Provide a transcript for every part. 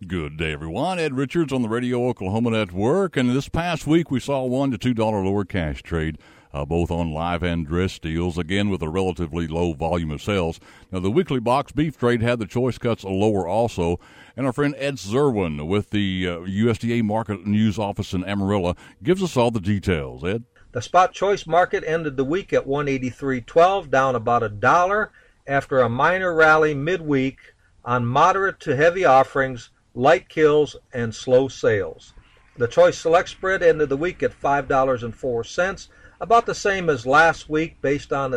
Good day, everyone. Ed Richards on the Radio Oklahoma Network. And this past week, we saw $1 to $2 lower cash trade, both on live and dressed deals, again with a relatively low volume of sales. Now, the weekly box beef trade had the choice cuts lower also. And our friend Ed Zerwin with the USDA Market News Office in Amarillo gives us all the details. Ed? The spot choice market ended the week at $183.12, down about $1 after a minor rally midweek on moderate to heavy offerings, light kills, and slow sales. The choice select spread ended the week at $5.04, about the same as last week based on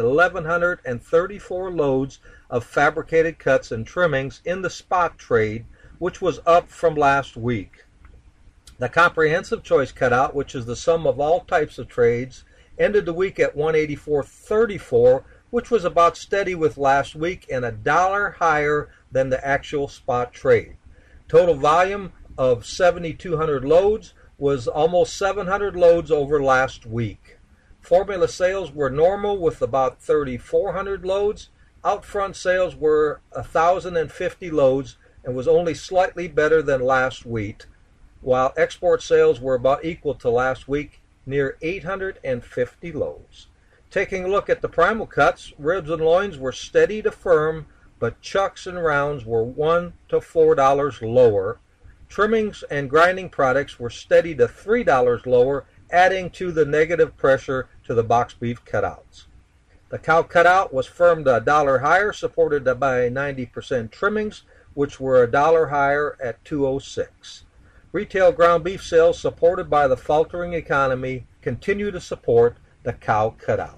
1,134 loads of fabricated cuts and trimmings in the spot trade, which was up from last week. The comprehensive choice cutout, which is the sum of all types of trades, ended the week at $184.34, which was about steady with last week and $1 higher than the actual spot trade. Total volume of 7,200 loads was almost 700 loads over last week. Formula sales were normal with about 3,400 loads. Out front sales were 1,050 loads and was only slightly better than last week, while export sales were about equal to last week, near 850 loads. Taking a look at the primal cuts, ribs and loins were steady to firm, but chucks and rounds were $1 to $4 lower. Trimmings and grinding products were steady to $3 lower, adding to the negative pressure to the box beef cutouts. The cow cutout was firmed $1 higher, supported by 90% trimmings, which were $1 higher at $2.06. Retail ground beef sales, supported by the faltering economy, continue to support the cow cutout.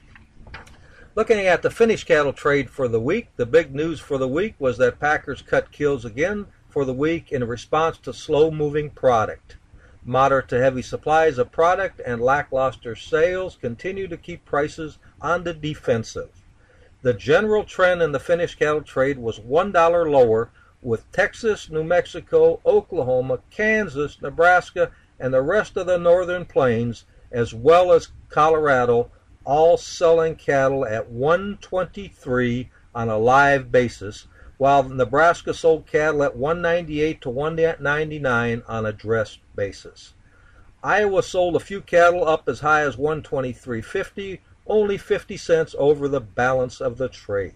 Looking at the finished cattle trade for the week, the big news for the week was that packers cut kills again for the week in response to slow-moving product. Moderate to heavy supplies of product and lackluster sales continue to keep prices on the defensive. The general trend in the finished cattle trade was $1 lower, with Texas, New Mexico, Oklahoma, Kansas, Nebraska, and the rest of the northern plains, as well as Colorado, all selling cattle at $123 on a live basis, while Nebraska sold cattle at $198 to $199 on a dressed basis. Iowa sold a few cattle up as high as $123.50, only 50 cents over the balance of the trade.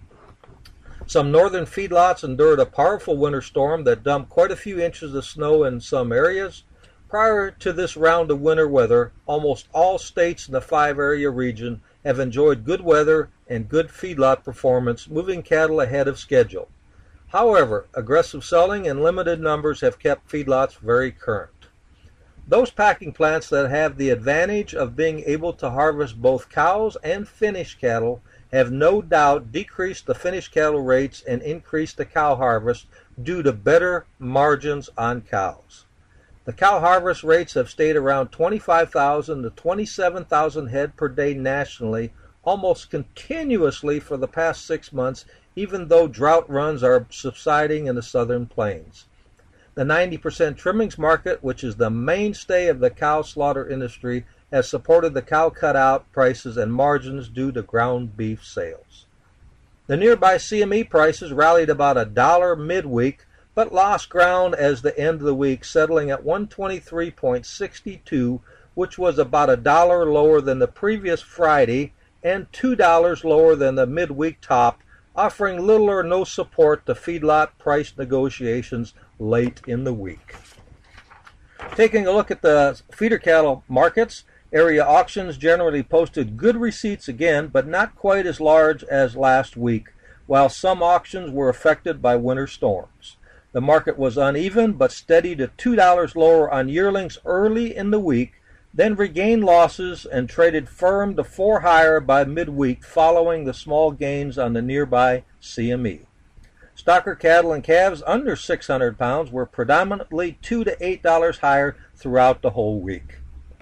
Some northern feedlots endured a powerful winter storm that dumped quite a few inches of snow in some areas. Prior to this round of winter weather, almost all states in the 5-area region have enjoyed good weather and good feedlot performance, moving cattle ahead of schedule. However, aggressive selling and limited numbers have kept feedlots very current. Those packing plants that have the advantage of being able to harvest both cows and finished cattle have no doubt decreased the finished cattle rates and increased the cow harvest due to better margins on cows. The cow harvest rates have stayed around 25,000 to 27,000 head per day nationally, almost continuously for the past 6 months, even though drought runs are subsiding in the southern plains. The 90% trimmings market, which is the mainstay of the cow slaughter industry, has supported the cow cutout prices and margins due to ground beef sales. The nearby CME prices rallied about $1 midweek, but lost ground as the end of the week, settling at 123.62, which was about $1 lower than the previous Friday and $2 lower than the midweek top, offering little or no support to feedlot price negotiations late in the week. Taking a look at the feeder cattle markets, area auctions generally posted good receipts again, but not quite as large as last week, while some auctions were affected by winter storms. The market was uneven but steady to $2 lower on yearlings early in the week, then regained losses and traded firm to $4 higher by midweek following the small gains on the nearby CME. Stocker cattle and calves under 600 pounds were predominantly $2 to $8 higher throughout the whole week.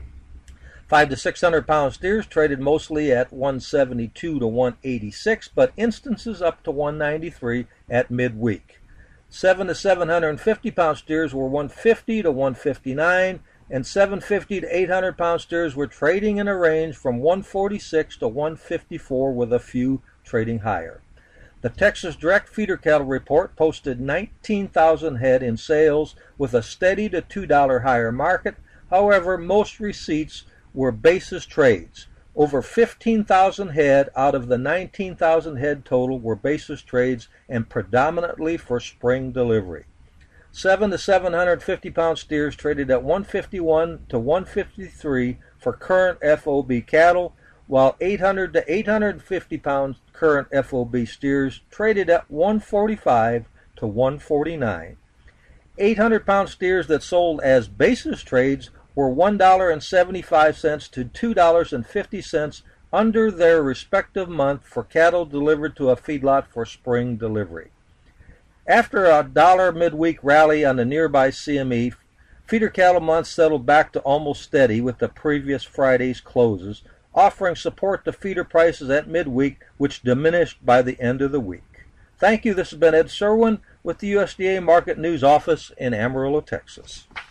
5 to 600 pound steers traded mostly at $172 to $186, but instances up to $193 at midweek. 7 to 750 pound steers were $150 to $159, and 750 to 800 pound steers were trading in a range from $146 to $154, with a few trading higher. The Texas Direct Feeder Cattle Report posted 19,000 head in sales with a steady to $2 higher market. However, most receipts were basis trades. Over 15,000 head out of the 19,000 head total were basis trades and predominantly for spring delivery. 7 to 750 pound steers traded at 151 to 153 for current FOB cattle, while 800 to 850 pound current FOB steers traded at 145 to 149. 800 pound steers that sold as basis trades were $1.75 to $2.50 under their respective month for cattle delivered to a feedlot for spring delivery. After a dollar midweek rally on the nearby CME, feeder cattle months settled back to almost steady with the previous Friday's closes, offering support to feeder prices at midweek, which diminished by the end of the week. Thank you. This has been Ed Serwin with the USDA Market News Office in Amarillo, Texas.